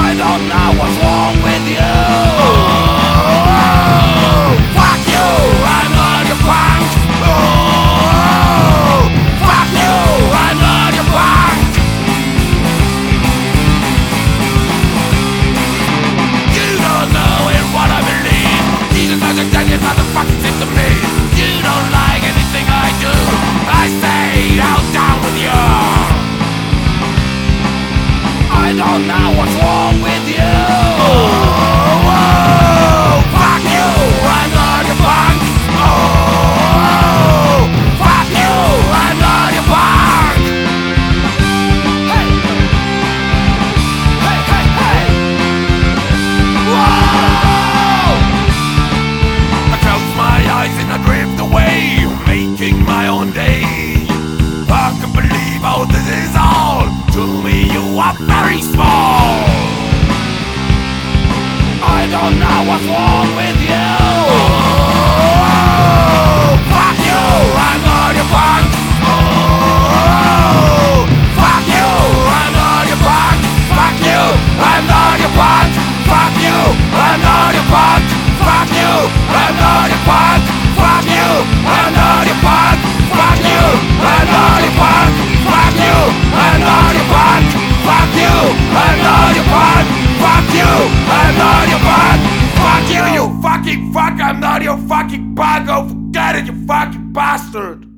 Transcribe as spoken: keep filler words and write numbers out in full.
I don't know what's wrong with you. Oh, fuck you, I'm not your punk. Oh, fuck you, I'm not your punk. You don't know in what I believe. Jesus doesn't tell you motherfucking shit to me. You don't like anything I do. I say, how down with you. I don't know what's wrong with you. Oh, oh, fuck you, I'm not your punk. Oh, fuck you, I'm not your punk. Hey, hey, hey, hey. Whoa! I close my eyes and I drift away, making my own day. I can believe how this is all. To me you are very small. I don't know what's wrong with you. Oh, fuck you, I'm not your punk. Oh, fuck you, I'm not your punk. Fuck you, I'm not your punk. Fuck you, I'm not your punk. Fuck you, I'm not your punk. Fuck you, I'm not your punk. Fuck you, I'm not your punk. Fuck you, I'm not your punk. Fuck you, I'm not your punk. Fuck you, I'm not your punk. Fuck you, you fucking fuck, I'm not your fucking punk. Oh, forget it, you fucking bastard.